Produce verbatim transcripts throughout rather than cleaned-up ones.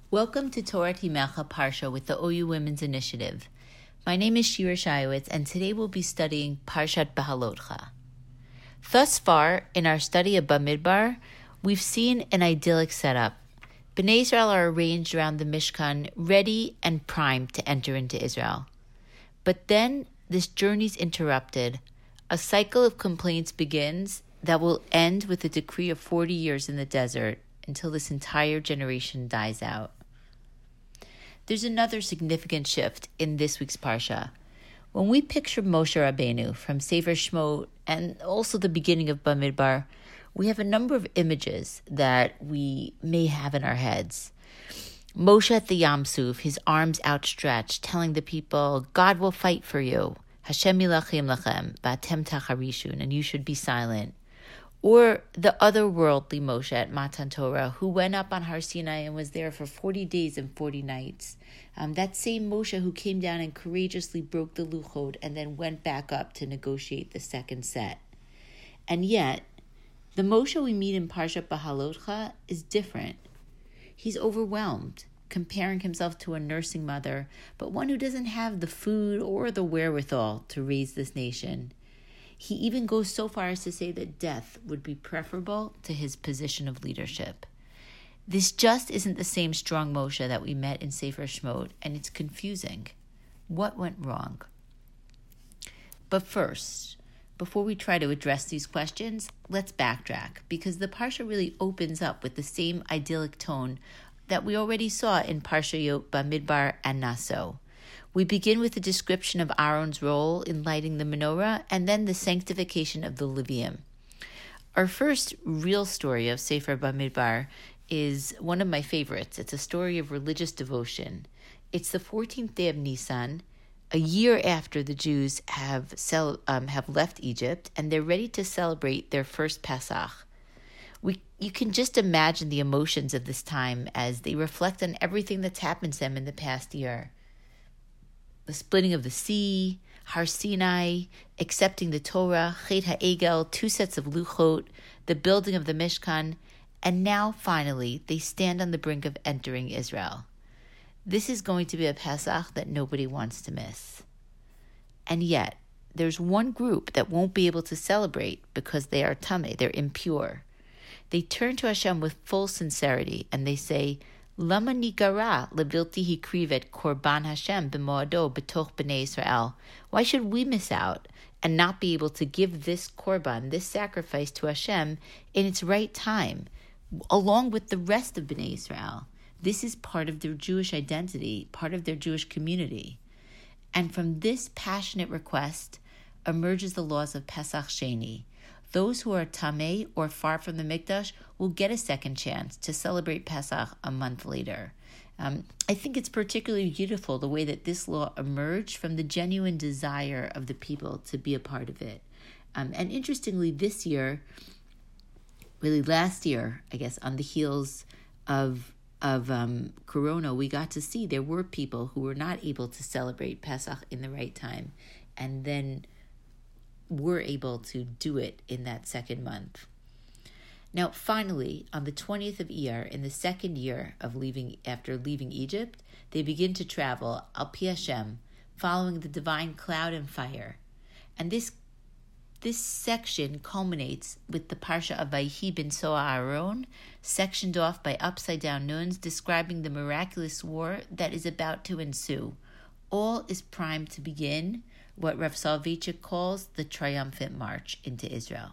Welcome to Torah Timecha Parsha with the O U Women's Initiative. My name is Shira Shayowitz, and today we'll be studying Parshat Behalotcha. Thus far, in our study of Bamidbar, we've seen an idyllic setup. Bnei Israel are arranged around the Mishkan, ready and primed to enter into Israel. But then, this journey's interrupted. A cycle of complaints begins that will end with a decree of forty years in the desert until this entire generation dies out. There's another significant shift in this week's Parsha. When we picture Moshe Rabbeinu from Sefer Shemot and also the beginning of Bamidbar, we have a number of images that we may have in our heads. Moshe at the Yam Suf, his arms outstretched, telling the people, God will fight for you. Hashem milachim lachem, v'atem tacharishun, and you should be silent. Or the otherworldly Moshe at Matan Torah, who went up on Har Sinai and was there for forty days and forty nights. Um, that same Moshe who came down and courageously broke the Luchot and then went back up to negotiate the second set. And yet, the Moshe we meet in Parshat Behalotcha is different. He's overwhelmed, comparing himself to a nursing mother, but one who doesn't have the food or the wherewithal to raise this nation. He even goes so far as to say that death would be preferable to his position of leadership. This just isn't the same strong Moshe that we met in Sefer Shemot, and it's confusing. What went wrong? But first, before we try to address these questions, let's backtrack, because the Parsha really opens up with the same idyllic tone that we already saw in Parshayot Bamidbar and Naso. We begin with a description of Aaron's role in lighting the menorah and then the sanctification of the Levium. Our first real story of Sefer Bamidbar is one of my favorites. It's a story of religious devotion. It's the fourteenth day of Nisan, a year after the Jews have cel- um, have left Egypt, and they're ready to celebrate their first Pesach. We, you can just imagine the emotions of this time as they reflect on everything that's happened to them in the past year. The splitting of the sea, Har Sinai, accepting the Torah, Chet HaEgel, two sets of Luchot, the building of the Mishkan, and now, finally, they stand on the brink of entering Israel. This is going to be a Pesach that nobody wants to miss. And yet, there's one group that won't be able to celebrate because they are tameh, they're impure. They turn to Hashem with full sincerity, and they say, Lama nikara levilti hikrivet korban Hashem b'moado b'toch b'nei Israel. Why should we miss out and not be able to give this korban, this sacrifice to Hashem in its right time, along with the rest of b'nei Israel? This is part of their Jewish identity, part of their Jewish community. And from this passionate request emerges the laws of Pesach Sheni. Those who are tameh or far from the Mikdash will get a second chance to celebrate Pesach a month later. Um, I think it's particularly beautiful the way that this law emerged from the genuine desire of the people to be a part of it. Um, and interestingly, this year, really last year, I guess, on the heels of of um, Corona, we got to see there were people who were not able to celebrate Pesach in the right time, and then were able to do it in that second month. Now, finally, on the twentieth of Iyar, in the second year of leaving after leaving Egypt, they begin to travel al pi Hashem, following the divine cloud and fire. And this this section culminates with the Parsha of Vayhi B'Soa Aaron, sectioned off by upside-down nuns, describing the miraculous war that is about to ensue. All is primed to begin what Rav Soloveitchik calls the triumphant march into Israel.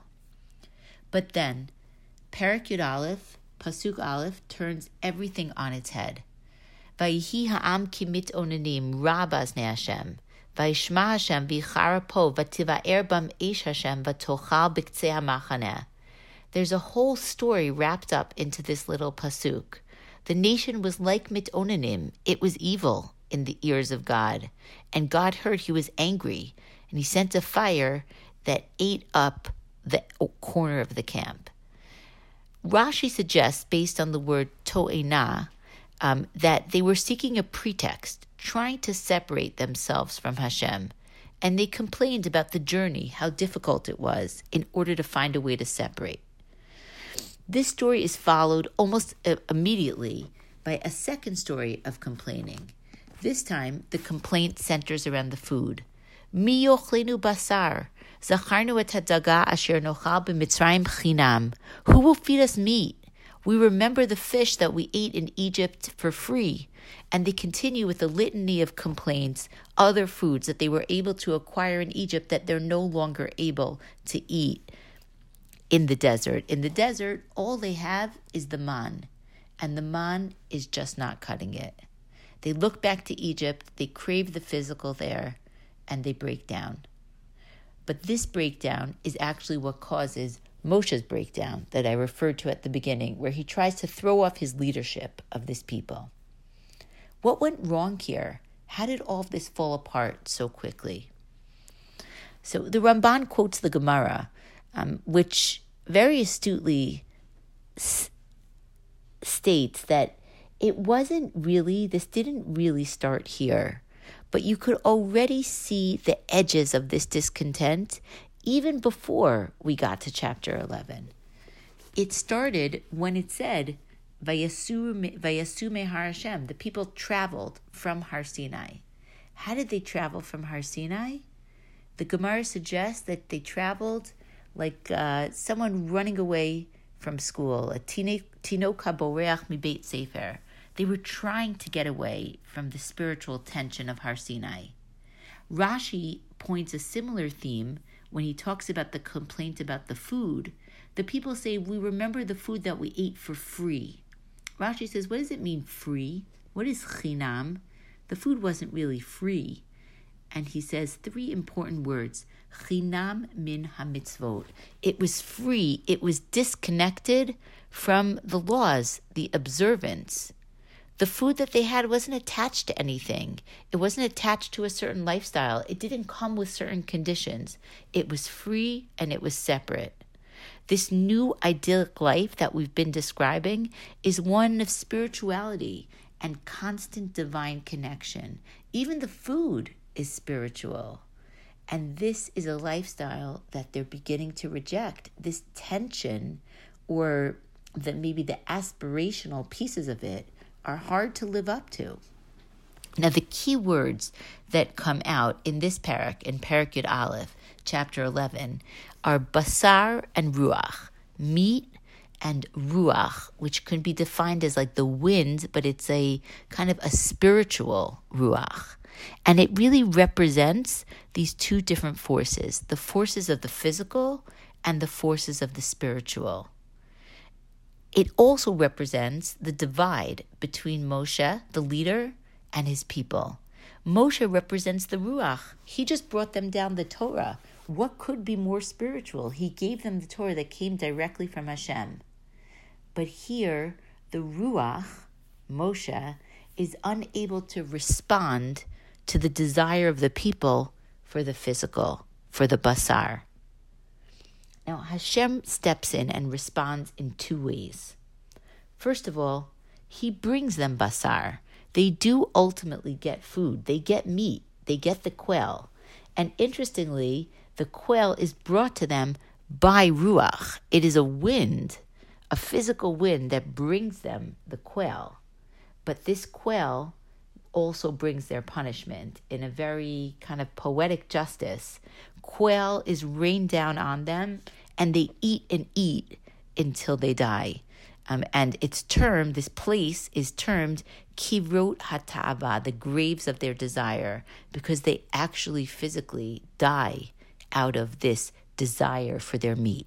But then, Perek Yud Aleph, Pasuk Aleph, turns everything on its head. Vayihi ha'am kimit onanim ra baznei Hashem, vayishma Hashem v'yichara po v'tiva'er bam eish Hashem v'tochal b'ktzei ha'machaneh. There's a whole story wrapped up into this little pasuk. The nation was like mit onanim. It was evil in the ears of God. And God heard he was angry, and he sent a fire that ate up the corner of the camp. Rashi suggests, based on the word to'ena, um, that they were seeking a pretext, trying to separate themselves from Hashem, and they complained about the journey, how difficult it was, in order to find a way to separate. This story is followed almost immediately by a second story of complaining. This time, the complaint centers around the food. Mi yochlenu basar, zacharnu et hadaga asher nochal b'mitzrayim chinam. Who will feed us meat? We remember the fish that we ate in Egypt for free. And they continue with a litany of complaints, other foods that they were able to acquire in Egypt that they're no longer able to eat in the desert. In the desert, all they have is the man, and the man is just not cutting it. They look back to Egypt, they crave the physical there, and they break down. But this breakdown is actually what causes Moshe's breakdown that I referred to at the beginning, where he tries to throw off his leadership of this people. What went wrong here? How did all of this fall apart so quickly? So the Ramban quotes the Gemara, um, which very astutely s- states that it wasn't really, this didn't really start here, but you could already see the edges of this discontent even before we got to chapter eleven. It started when it said, Vayasu me Har Hashem. The people traveled from Har Sinai. How did they travel from Har Sinai? The Gemara suggests that they traveled like uh, someone running away from school, a tinok haboreach mi beit sefer. They were trying to get away from the spiritual tension of Har Sinai. Rashi points a similar theme when he talks about the complaint about the food. The people say, we remember the food that we ate for free. Rashi says, what does it mean free? What is chinam? The food wasn't really free. And he says three important words, chinam min hamitzvot. It was free. It was disconnected from the laws, the observance. The food that they had wasn't attached to anything. It wasn't attached to a certain lifestyle. It didn't come with certain conditions. It was free and it was separate. This new idyllic life that we've been describing is one of spirituality and constant divine connection. Even the food is spiritual. And this is a lifestyle that they're beginning to reject. This tension, or the, maybe the aspirational pieces of it, are hard to live up to. Now, the key words that come out in this parak, in Parak Yud Aleph, chapter eleven, are basar and ruach, meat and ruach, which can be defined as like the wind, but it's a kind of a spiritual ruach. And it really represents these two different forces, the forces of the physical and the forces of the spiritual. It also represents the divide between Moshe, the leader, and his people. Moshe represents the Ruach. He just brought them down the Torah. What could be more spiritual? He gave them the Torah that came directly from Hashem. But here, the Ruach, Moshe, is unable to respond to the desire of the people for the physical, for the basar. Now, Hashem steps in and responds in two ways. First of all, he brings them basar. They do ultimately get food. They get meat. They get the quail. And interestingly, the quail is brought to them by Ruach. It is a wind, a physical wind that brings them the quail. But this quail also brings their punishment in a very kind of poetic justice. Quail is rained down on them, and they eat and eat until they die. Um, and it's termed, this place is termed Kivrot HaTa'ava, the graves of their desire, because they actually physically die out of this desire for their meat.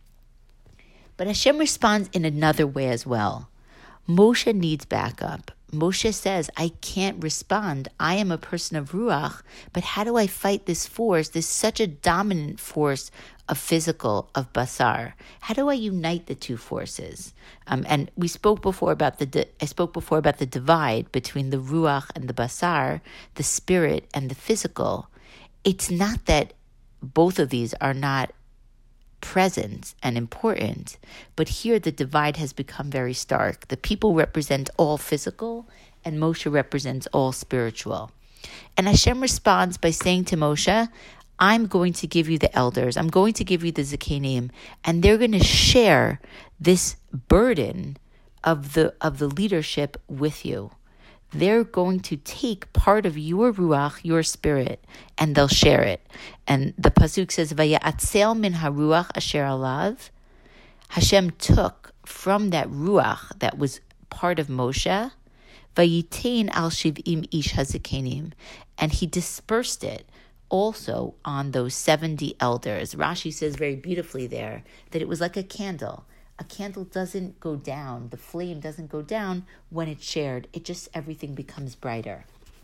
But Hashem responds in another way as well. Moshe needs backup. Moshe says, I can't respond. I am a person of Ruach, but how do I fight this force, this such a dominant force of physical, of basar? How do I unite the two forces? Um, and we spoke before about the, di- I spoke before about the divide between the Ruach and the basar, the spirit and the physical. It's not that both of these are not present and important, but here the divide has become very stark. The people represent all physical, and Moshe represents all spiritual. And Hashem responds by saying to Moshe, I'm going to give you the elders, I'm going to give you the Zikanim, and they're going to share this burden of the of the leadership with you. They're going to take part of your ruach, your spirit, and they'll share it. And the pasuk says, "Vayatzel min haruach asher alav." Hashem took from that ruach that was part of Moshe, "Vayitain al shiv'im ish hazikenim," and he dispersed it also on those seventy elders. Rashi says very beautifully there that it was like a candle. A candle doesn't go down, the flame doesn't go down when it's shared. It just, everything becomes brighter.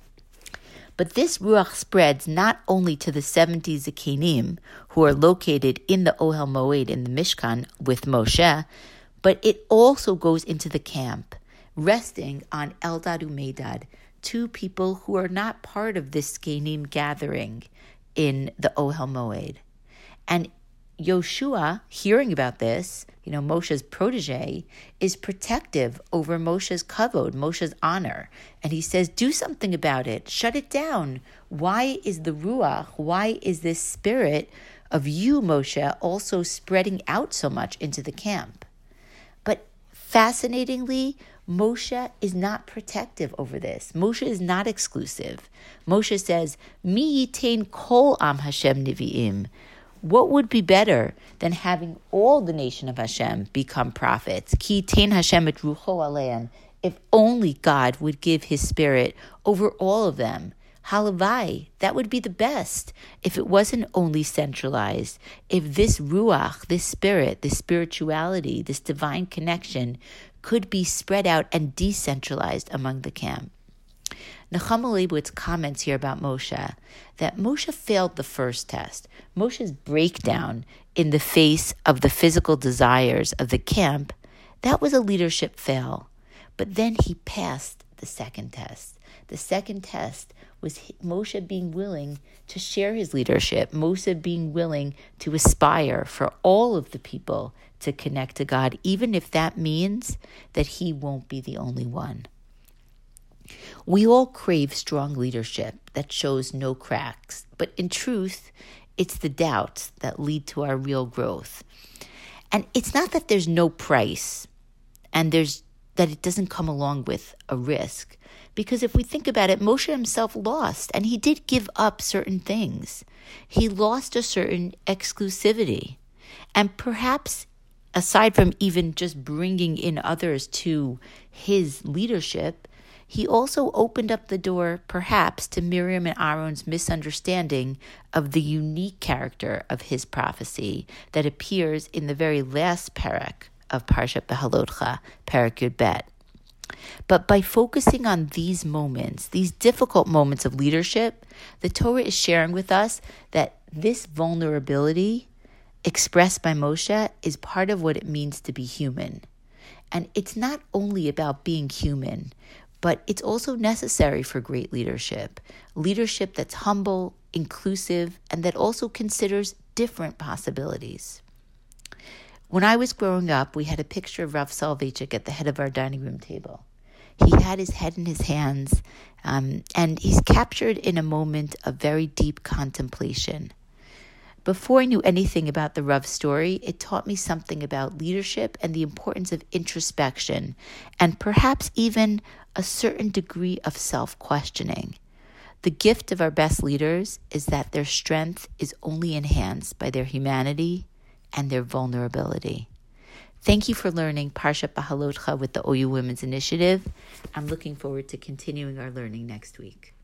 But this ruach spreads not only to the seventy Zikanim who are located in the Ohel Moed, in the Mishkan with Moshe, but it also goes into the camp, resting on Eldad Umedad, two people who are not part of this Zikanim gathering in the Ohel Moed. And Yoshua, hearing about this, you know, Moshe's protege, is protective over Moshe's kavod, Moshe's honor. And he says, do something about it. Shut it down. Why is the ruach, why is this spirit of you, Moshe, also spreading out so much into the camp? But fascinatingly, Moshe is not protective over this. Moshe is not exclusive. Moshe says, Mi yitain kol am Hashem nivi'im. What would be better than having all the nation of Hashem become prophets? Ki yitain Hashem et rucho aleim. If only God would give his spirit over all of them. Halavai, that would be the best if it wasn't only centralized. If this ruach, this spirit, this spirituality, this divine connection could be spread out and decentralized among the camp. Nechama Leibowitz comments here about Moshe that Moshe failed the first test. Moshe's breakdown in the face of the physical desires of the camp, that was a leadership fail. But then he passed the second test. The second test was Moshe being willing to share his leadership, Moshe being willing to aspire for all of the people to connect to God, even if that means that he won't be the only one. We all crave strong leadership that shows no cracks, but in truth, it's the doubts that lead to our real growth. And it's not that there's no price and there's that it doesn't come along with a risk. Because if we think about it, Moshe himself lost, and he did give up certain things. He lost a certain exclusivity. And perhaps, aside from even just bringing in others to his leadership, he also opened up the door, perhaps, to Miriam and Aaron's misunderstanding of the unique character of his prophecy that appears in the very last parak of Parshat Behalotcha, Parak Yud Bet. But by focusing on these moments, these difficult moments of leadership, the Torah is sharing with us that this vulnerability expressed by Moshe is part of what it means to be human. And it's not only about being human, but it's also necessary for great leadership. Leadership that's humble, inclusive, and that also considers different possibilities. When I was growing up, we had a picture of Rav Soloveitchik at the head of our dining room table. He had his head in his hands, um, and he's captured in a moment of very deep contemplation. Before I knew anything about the Rav story, it taught me something about leadership and the importance of introspection, and perhaps even a certain degree of self-questioning. The gift of our best leaders is that their strength is only enhanced by their humanity and their vulnerability. Thank you for learning Parshat Behalotcha with the O U Women's Initiative. I'm looking forward to continuing our learning next week.